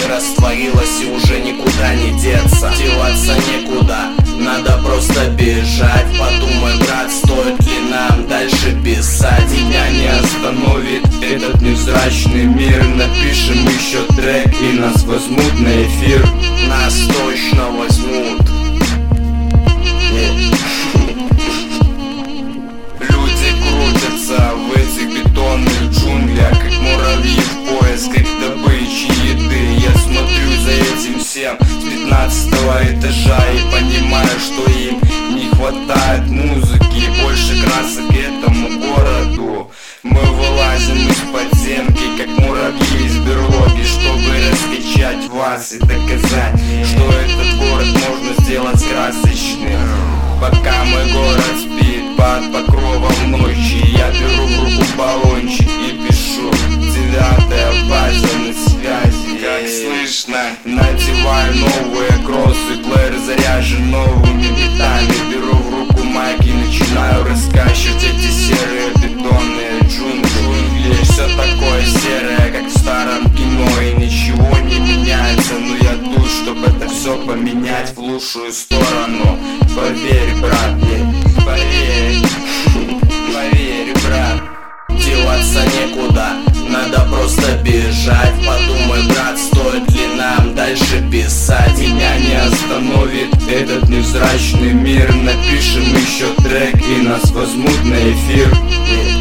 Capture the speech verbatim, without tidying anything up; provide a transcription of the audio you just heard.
растворилась и уже никуда не деться. Деваться некуда, надо просто бежать. Подумай, брат, стоит ли нам дальше писать? Тебя не остановит этот невзрачный мир. Напишем еще трек и нас возьмут на эфир. Нас точно возьмут. Люди крутятся в этих бетонных джунглях, как муравьи в поисках добычи еды. Я смотрю за этим всем с пятнадцатого этажа и понимаю, что им не хватает музыки, больше красок этому городу. Мы вылазим из подземки, как муравьи из берлоги, чтобы раскачать вас и доказать, что этот город можно сделать красочным. Пока мой город спит под покровом ночи, я беру в руку баллончик и пишу: девятая база на связи. Как слышно, надеваю новые кроссы, плеер заряжен новыми битами. Беру в руку майк и начинаю раскачивать эти серые бетонные джунгли. Все такое серое, как в старом кино, и ничего не меняется. Но я тут, чтобы это все поменять в лучшую сторону. Поверь, брат, мне, поверь, поверь, брат. Деваться некуда, надо просто бежать. Подумай, брат, стоит ли нам дальше писать? Меня не остановит этот невзрачный мир. Напишем еще трек и нас возьмут на эфир.